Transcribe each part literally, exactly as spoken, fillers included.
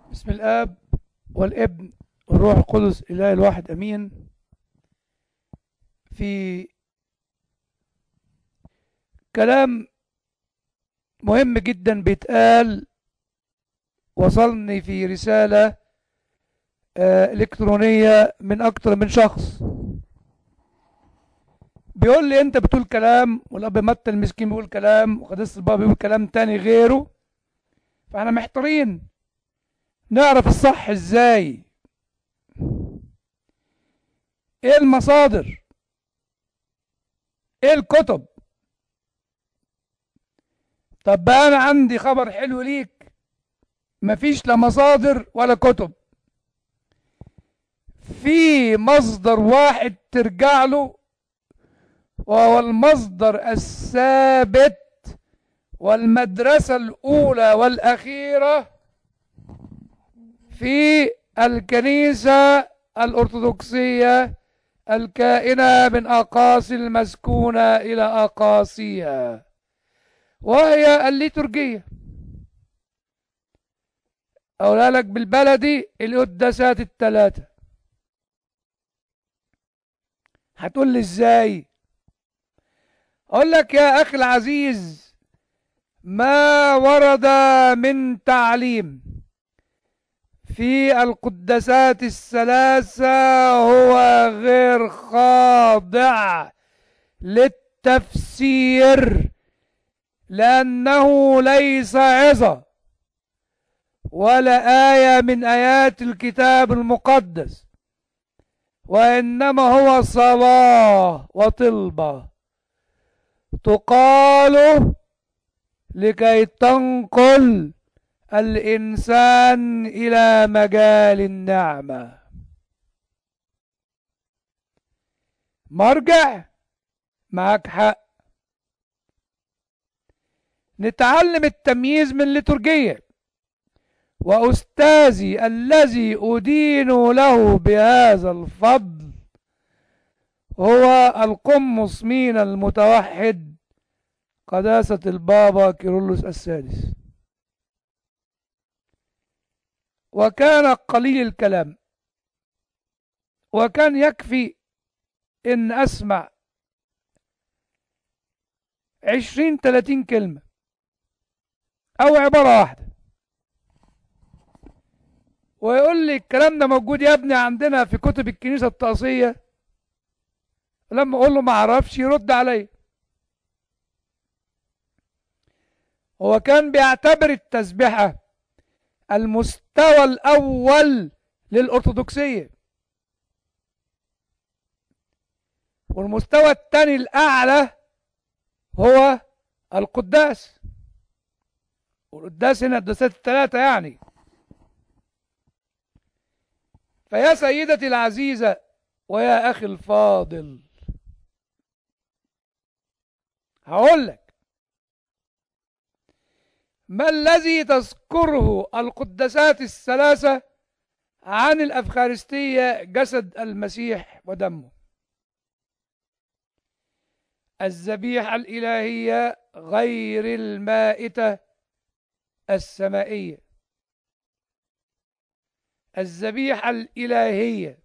بسم الآب والابن والروح القدس الإله الواحد أمين. في كلام مهم جدا بيتقال، وصلني في رسالة آه، إلكترونية من أكتر من شخص، بيقول لي أنت بتقول كلام والأب متى المسكين بيقول كلام وقداسة البابا بيقول كلام تاني غيره، فاحنا محتارين نعرف الصح ازاي. ايه المصادر؟ ايه الكتب؟ طب بقى انا عندي خبر حلو ليك، مفيش لا مصادر ولا كتب، في مصدر واحد ترجع له، وهو المصدر الثابت والمدرسة الأولى والأخيرة في الكنيسة الأرثوذكسية الكائنة من أقاصي المسكونة إلى أقاصيها، وهي الليتورجية. أقولها لك بالبلدي، القداسات الثلاثة. هتقول لي ازاي؟ اقول لك يا اخي العزيز، ما ورد من تعليم في القداسات الثلاثة هو غير خاضع للتفسير، لأنه ليس عظة ولا آية من آيات الكتاب المقدس، وإنما هو صلاة وطلبة تقال لكي تنقل الإنسان إلى مجال النعمة. مرجع، معك حق. نتعلم التمييز من الليتورجية، وأستاذي الذي أدين له بهذا الفضل هو القمص من المتوحد قداسة البابا كيرلس السادس، وكان قليل الكلام، وكان يكفي ان اسمع عشرين تلاتين كلمة او عبارة واحدة ويقول لي الكلام ده موجود يا ابني عندنا في كتب الكنيسة الطقسية. لما اقول له ما اعرفش يرد علي. هو كان بيعتبر التسبيحة المستوى الاول للأرثوذكسية، والمستوى الثاني الاعلى هو القداس. والقداس هنا القداسات الثلاثة يعني. فيا سيدتي العزيزة ويا أخي الفاضل، هقول لك ما الذي تذكره القداسات الثلاثة عن الأفخارستية جسد المسيح ودمه. الذبيحة الإلهية غير المائتة السمائية، الذبيحة الإلهية.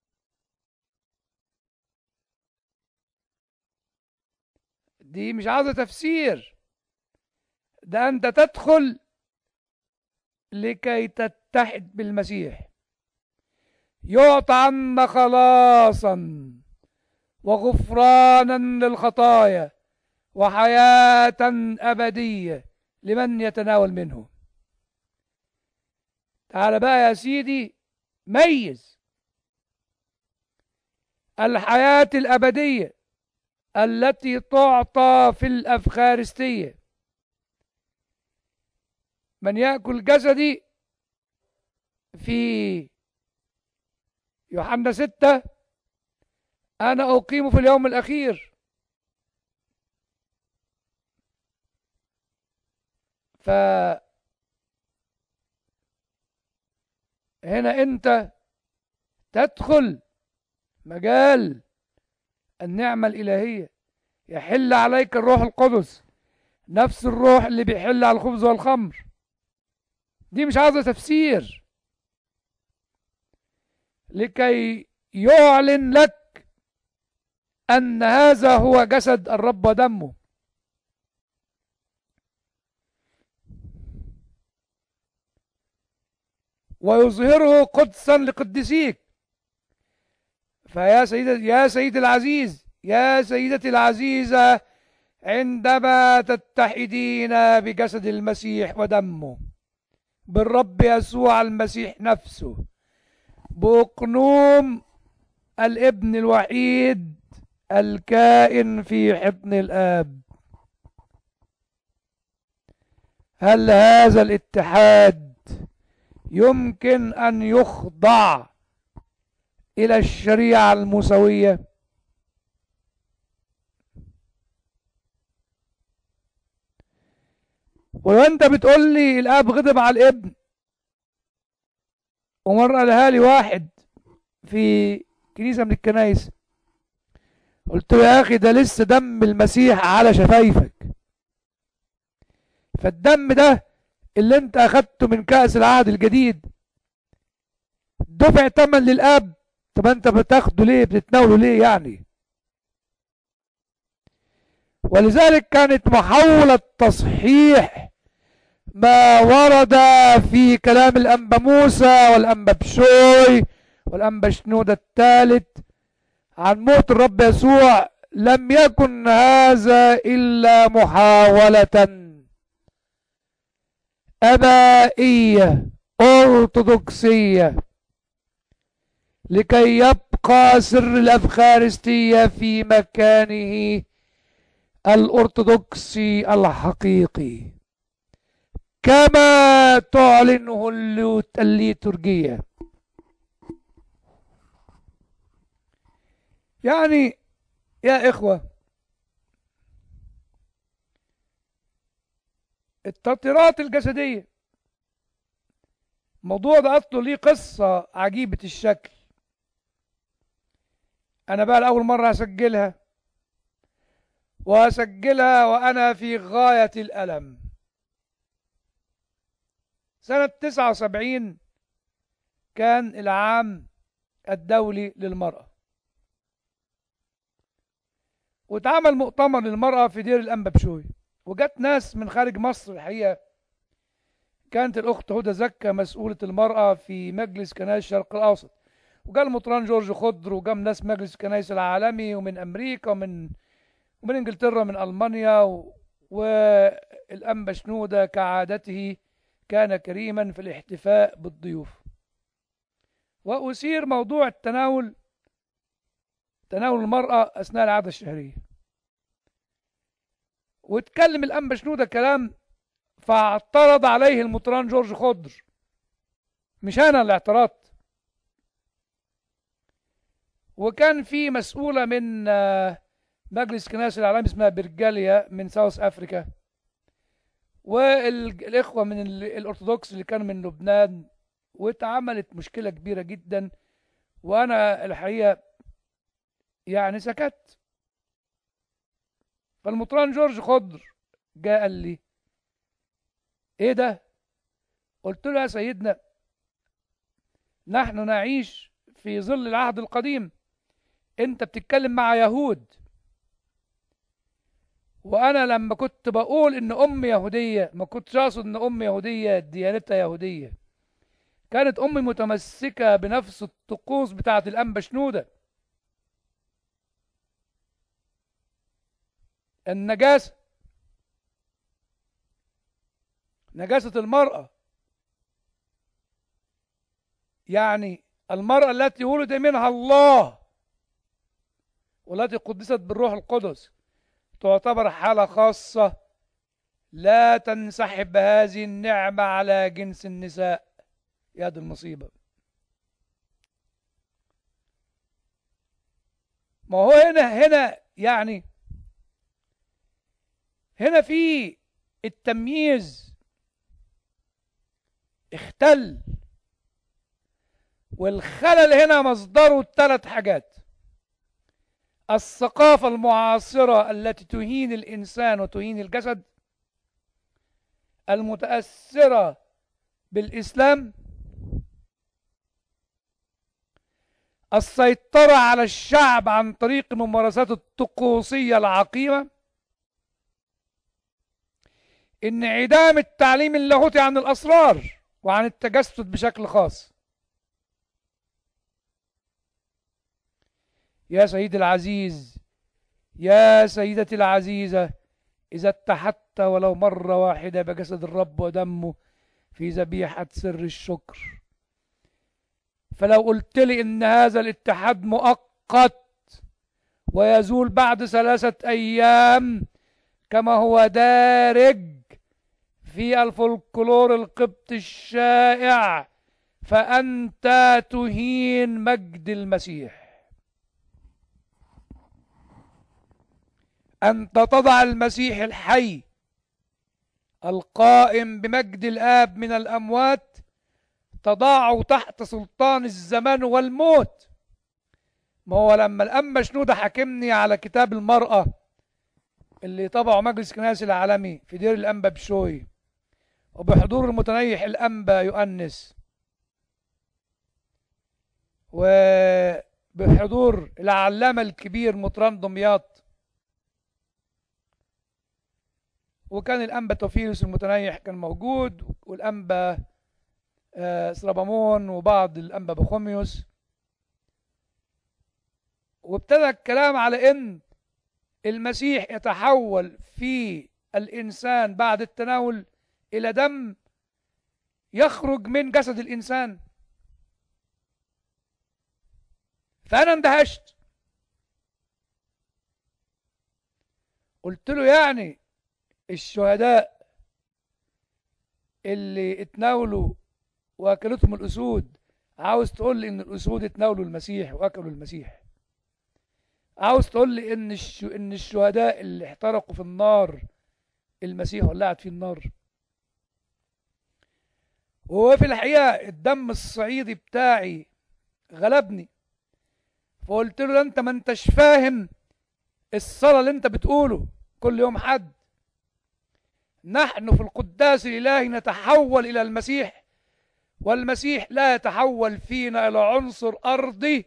دي مش عاوزة تفسير، ده أنت تدخل لكي تتحد بالمسيح، يعطى عنا خلاصا وغفرانا للخطايا وحياة أبدية لمن يتناول منه. تعال بقى يا سيدي، ميز الحياة الأبدية التي تعطى في الأفخارستية. من يأكل جسدي في يوحنا ستة أنا أقيم في اليوم الأخير. فهنا أنت تدخل مجال النعمة الإلهية، يحل عليك الروح القدس، نفس الروح اللي بيحل على الخبز والخمر. دي مش عاوزة تفسير. لكي يعلن لك أن هذا هو جسد الرب ودمه. ويظهره قدسا لقدسيك. فيا سيدي يا سيدي العزيز، يا سيدتي العزيزة، عندما تتحدين بجسد المسيح ودمه، بالرب يسوع المسيح نفسه، بأقنوم الابن الوحيد الكائن في حضن الآب، هل هذا الاتحاد يمكن أن يخضع إلى الشريعة الموسوية؟ ولو أنت بتقول لي الآب غضب على الابن، ومرة قالها لي واحد في كنيسة من الكنايس، قلت له يا أخي ده لسه دم المسيح على شفايفك، فالدم ده اللي انت أخدته من كأس العهد الجديد دفع ثمن للآب، طب انت بتاخده ليه؟ بتتناوله ليه يعني؟ ولذلك كانت محاولة تصحيح ما ورد في كلام الأنبا موسى والأنبا بشوي والأنبا شنودة الثالث عن موت الرب يسوع، لم يكن هذا إلا محاولة أبائية أرثوذكسية لكي يبقى سر الأفخارستية في مكانه الأرثوذكسي الحقيقي كما تعلنه الليتورجية. يعني يا إخوة، التطهيرات الجسدية الموضوع ده أصله ليه قصة عجيبة الشكل. أنا بقى لأول مرة أسجلها، وأسجلها وأنا في غاية الألم. سنة تسعة وسبعين كان العام الدولي للمرأة، واتعمل مؤتمر للمرأة في دير الأنبا بشوي، وجت ناس من خارج مصر. الحقيقة كانت الأخت هدى زكا مسؤولة المرأة في مجلس كنائس الشرق الأوسط، وجاء المطران جورج خضر، وجاء ناس مجلس الكنائس العالمي، ومن أمريكا، ومن ومن إنجلترا، من ألمانيا، و... والأنبا شنودة كعادته كان كريما في الاحتفاء بالضيوف. وأثير موضوع التناول تناول المرأة أثناء العادة الشهرية، واتكلم الأنبا شنودة كلام، فاعترض عليه المطران جورج خضر، مش أنا اللي اعترضت. وكان في مسؤولة من مجلس كنائس العالمي اسمها برجاليا من ساوث أفريكا، والإخوة من الأرثوذكس اللي كانوا من لبنان، واتعملت مشكلة كبيرة جدا. وأنا الحقيقة يعني سكت. فالمطران جورج خضر جاء قال لي ايه ده؟ قلت له يا سيدنا، نحن نعيش في ظل العهد القديم، انت بتتكلم مع يهود، وانا لما كنت بقول ان امي يهودية ما كنتش اقصد ان امي يهودية ديانتها يهودية، كانت امي متمسكة بنفس الطقوس بتاعة الانبا شنودة. النجاسة، نجاسة المرأة، يعني المرأة التي ولد منها الله والتي قدست بالروح القدس تعتبر حالة خاصة لا تنسحب هذه النعمة على جنس النساء. يا دي المصيبة. ما هو هنا هنا يعني هنا في التمييز اختل، والخلل هنا مصدره ثلاث حاجات: الثقافة المعاصرة التي تهين الإنسان وتهين الجسد، المتأثرة بالإسلام، السيطرة على الشعب عن طريق الممارسات الطقوسية العقيمة، انعدام التعليم اللاهوتي عن الأسرار وعن التجسد بشكل خاص. يا سيدي العزيز، يا سيدتي العزيزة، إذا اتحدت ولو مرة واحدة بجسد الرب ودمه في ذبيحة سر الشكر، فلو قلت لي إن هذا الاتحاد مؤقت ويزول بعد ثلاثة أيام كما هو دارج في الفولكلور القبطي الشائع، فأنت تهين مجد المسيح. أنت تضع المسيح الحي القائم بمجد الآب من الأموات، تضعه تحت سلطان الزمان والموت. ما هو لما الأنبا شنودة حاكمني على كتاب المرأة اللي طبعه مجلس كنائس العالمي في دير الأنبا بشوي وبحضور المتنيح الأنبا يؤنس وبحضور العلامة الكبير مطران دمياط، وكان الأنبا توفيلوس المتنيح كان موجود، والأنبا آه سربامون وبعض الأنبا بخوميوس، وابتدى الكلام على إن المسيح يتحول في الإنسان بعد التناول إلى دم يخرج من جسد الإنسان. فأنا اندهشت، قلت له يعني الشهداء اللي اتناولوا واكلتهم الاسود، عاوز تقول لي ان الاسود اتناولوا المسيح واكلوا المسيح؟ عاوز تقول لي ان الش... ان الشهداء اللي احترقوا في النار المسيح ولعت في النار؟ وهو في الحقيقه الدم الصعيدي بتاعي غلبني، فقلت له انت ما انتش فاهم الصلاه اللي انت بتقوله كل يوم حد. نحن في القداس الإلهي نتحول إلى المسيح، والمسيح لا يتحول فينا إلى عنصر أرضي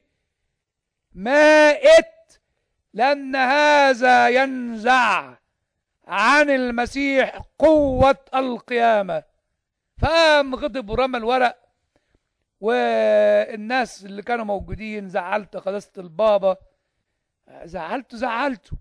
مائت، لأن هذا ينزع عن المسيح قوة القيامة. فقام غضب ورمى الورق، والناس اللي كانوا موجودين زعلت قداسة البابا، زعلته زعلته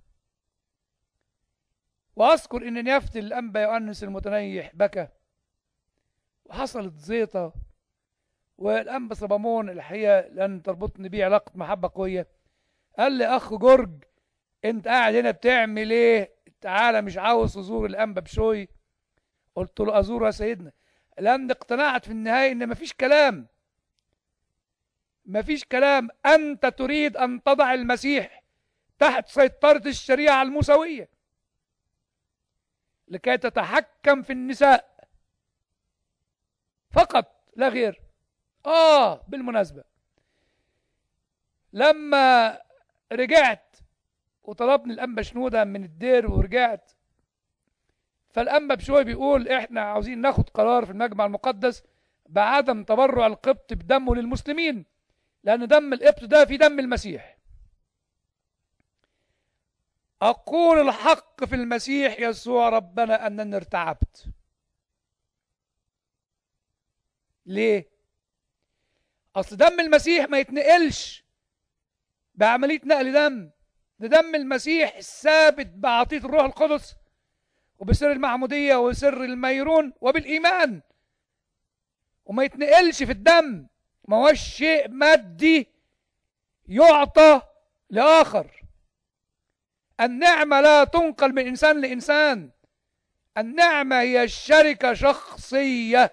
واذكر ان نيافه الانبا يؤنس المتنيح بكى وحصلت زيطه، والانبا صبامون الحقيقه لان تربطني بيه علاقه محبه قويه قال لي اخ جورج انت قاعد هنا بتعمل ايه؟ تعالى مش عاوز تزور الانبا بشوي؟ قلت له ازوره يا سيدنا، لان اقتنعت في النهايه ان مفيش كلام مفيش كلام انت تريد ان تضع المسيح تحت سيطره الشريعه الموسويه لكي تتحكم في النساء فقط لا غير. آه بالمناسبة لما رجعت وطلبني الأنبا شنودة من الدير ورجعت، فالأنبا بشوي بيقول إحنا عاوزين ناخد قرار في المجمع المقدس بعدم تبرع القبط بدمه للمسلمين، لأن دم القبط ده في دم المسيح. أقول الحق في المسيح يسوع ربنا أنني ارتعبت. ليه؟ أصل دم المسيح ما يتنقلش بعملية نقل دم، ده دم المسيح الثابت بعطية الروح القدس وبسر المعمودية وسر الميرون وبالإيمان، وما يتنقلش في الدم، ما هوش شيء مادي يعطى لآخر. النعمة لا تنقل من إنسان لإنسان، النعمة هي الشركة شخصية.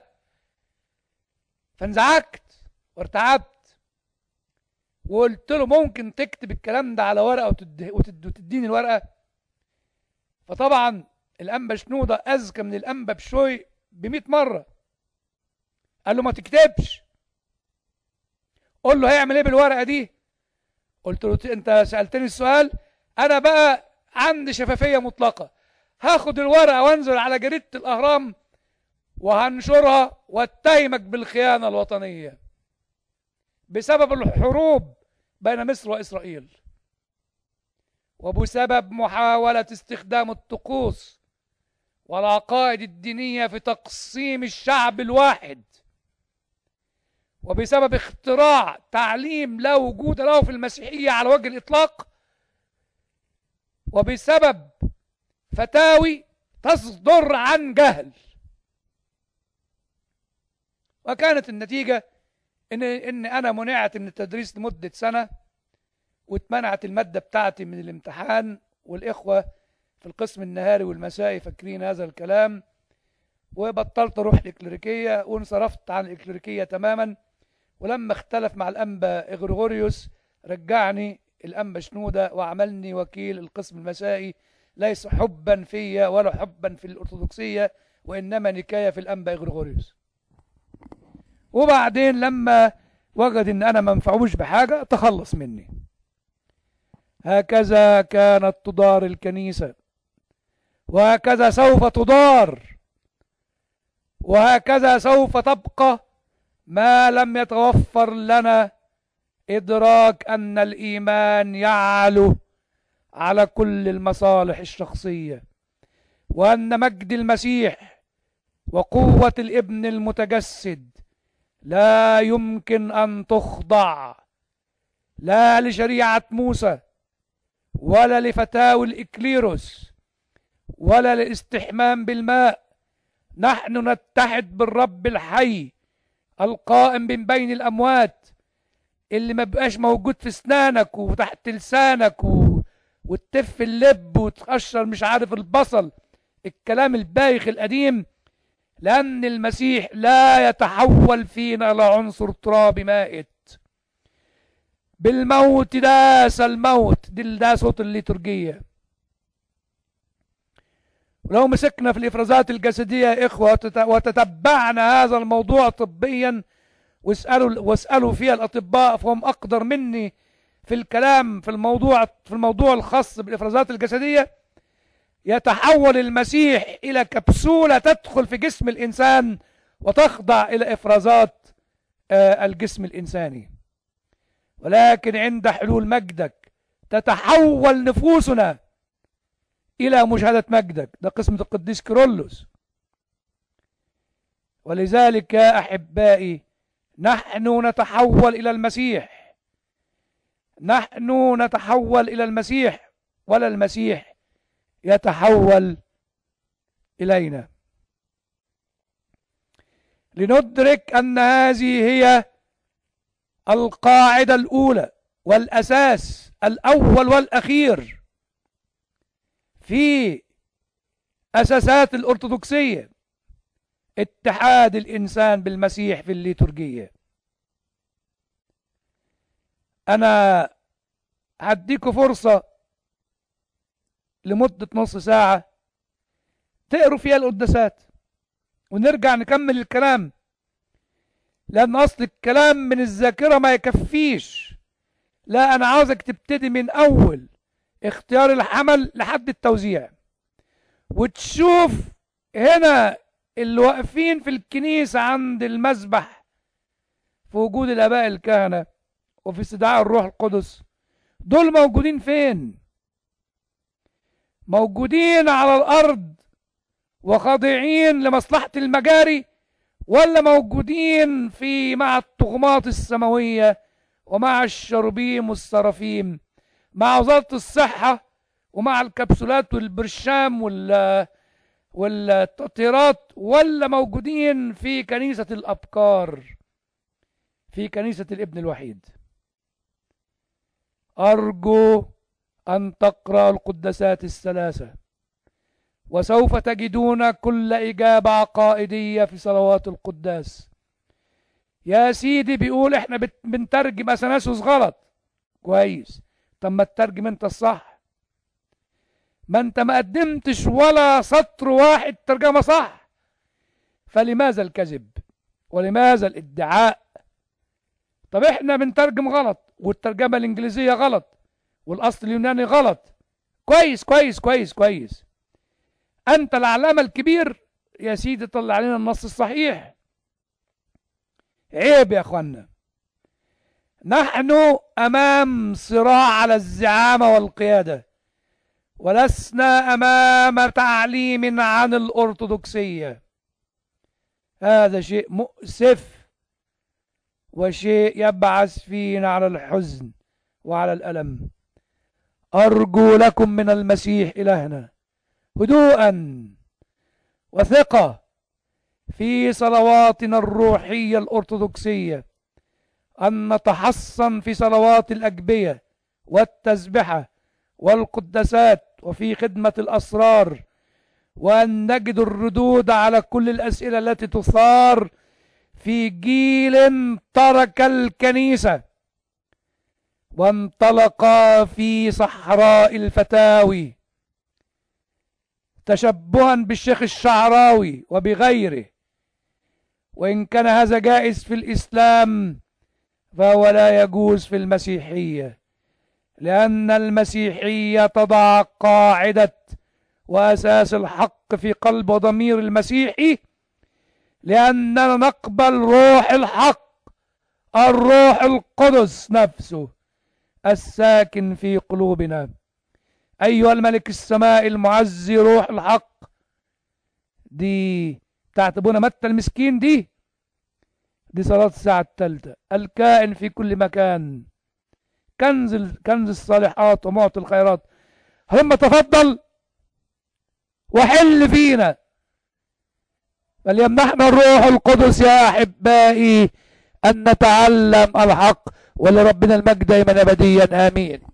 فانزعجت وارتعبت وقلت له ممكن تكتب الكلام ده على ورقة وتد... وتد... وتديني الورقة؟ فطبعا الأنبا شنودة أذكى من الأنبا بشوي بمئة مرة، قال له ما تكتبش، قول له هيعمل ايه بالورقة دي. قلت له انت سألتني السؤال، انا بقى عندي شفافية مطلقة، هاخد الورقة وانزل على جريدة الأهرام وهنشرها واتهمك بالخيانة الوطنية بسبب الحروب بين مصر وإسرائيل، وبسبب محاولة استخدام الطقوس والعقائد الدينية في تقسيم الشعب الواحد، وبسبب اختراع تعليم لا وجود له في المسيحية على وجه الإطلاق، وبسبب فتاوي تصدر عن جهل. وكانت النتيجة إن إن أنا منعت من التدريس لمدة سنة، واتمنعت المادة بتاعتي من الامتحان، والإخوة في القسم النهاري والمسائي فاكرين هذا الكلام، وبطلت أروح الإكليريكية وانصرفت عن الإكليريكية تماما. ولما اختلف مع الأنبا إغريغوريوس رجعني الأنبا شنودة وعملني وكيل القسم المسائي، ليس حبا فيا ولا حبا في الأرثوذكسية، وإنما نكاية في الأنبا إغريغوريوس. وبعدين لما وجد إن أنا ما منفعوش بحاجة تخلص مني. هكذا كانت تدار الكنيسة، وهكذا سوف تدار، وهكذا سوف تبقى ما لم يتوفر لنا إدراك أن الإيمان يعلو على كل المصالح الشخصية، وأن مجد المسيح وقوة الابن المتجسد لا يمكن أن تخضع لا لشريعة موسى ولا لفتاوي الإكليروس ولا للاستحمام بالماء. نحن نتحد بالرب الحي القائم من بين الأموات، اللي ما بقاش موجود في اسنانك وتحت لسانك و... وتتف اللب وتقشر مش عارف البصل، الكلام البايخ القديم، لأن المسيح لا يتحول فينا لعنصر تراب مائت. بالموت داس الموت، ده صوت الليتورجية. ولو مسكنا في الإفرازات الجسدية يا إخوة وتتبعنا هذا الموضوع طبيا، واسألوا واسألوا فيها الأطباء فهم أقدر مني في الكلام في الموضوع في الموضوع الخاص بالإفرازات الجسدية، يتحول المسيح إلى كبسولة تدخل في جسم الإنسان وتخضع إلى إفرازات الجسم الإنساني. ولكن عند حلول مجدك تتحول نفوسنا إلى مشاهدة مجدك. ده قسمة القديس كيرلس. ولذلك يا أحبائي نحن نتحول إلى المسيح، نحن نتحول إلى المسيح ولا المسيح يتحول إلينا. لندرك أن هذه هي القاعدة الأولى والأساس الأول والأخير في أساسات الأرثوذكسية، اتحاد الإنسان بالمسيح في الليتورجية. أنا هديكوا فرصة لمدة نص ساعة تقروا فيها القداسات ونرجع نكمل الكلام، لأن أصل الكلام من الذاكرة ما يكفيش. لا، أنا عاوزك تبتدي من أول اختيار الحمل لحد التوزيع، وتشوف هنا اللي واقفين في الكنيسة عند المذبح في وجود الآباء الكهنة وفي استدعاء الروح القدس، دول موجودين فين؟ موجودين على الأرض وخاضعين لمصلحة المجاري، ولا موجودين في مع الطغمات السماوية ومع الشربيم والسرافيم، مع وزارة الصحة ومع الكبسولات والبرشام وال والتطهيرات، ولا موجودين في كنيسة الأبكار، في كنيسة الابن الوحيد؟ أرجو أن تقرأ القداسات الثلاثة، وسوف تجدون كل إجابة عقائدية في صلوات القداس. يا سيدي بيقول احنا بنترجم أثناسيوس غلط. كويس، طب ما تترجم انت الصح. ما انت ما قدمتش ولا سطر واحد ترجمة صح، فلماذا الكذب ولماذا الادعاء؟ طب احنا بنترجم غلط، والترجمة الإنجليزية غلط، والأصل اليوناني غلط. كويس كويس كويس كويس، أنت العلامة الكبير يا سيدي، طلع علينا النص الصحيح. عيب يا أخوانا، نحن أمام صراع على الزعامة والقيادة، ولسنا أمام تعليم عن الأرثوذكسية. هذا شيء مؤسف وشيء يبعث فينا على الحزن وعلى الألم. أرجو لكم من المسيح إلهنا هدوءا وثقة في صلواتنا الروحية الأرثوذكسية، أن نتحصن في صلوات الأجبية والتسبحة والقداسات وفي خدمة الأسرار، وأن نجد الردود على كل الأسئلة التي تثار في جيل ترك الكنيسة وانطلق في صحراء الفتاوي تشبها بالشيخ الشعراوي وبغيره. وإن كان هذا جائز في الإسلام فهو لا يجوز في المسيحية، لأن المسيحية تضع قاعدة وأساس الحق في قلب وضمير المسيحي، لأننا نقبل روح الحق، الروح القدس نفسه الساكن في قلوبنا. أيها الملك السماء المعزي روح الحق، دي بتاعت ابونا متى المسكين، دي دي صلاة الساعة الثالثة. الكائن في كل مكان، كنز كنز الصالحات ومعطي الخيرات، هم تفضل وحل فينا، فليمنحنا الروح القدس يا أحبائي أن نتعلم الحق، ولربنا المجد دائما أبديا آمين.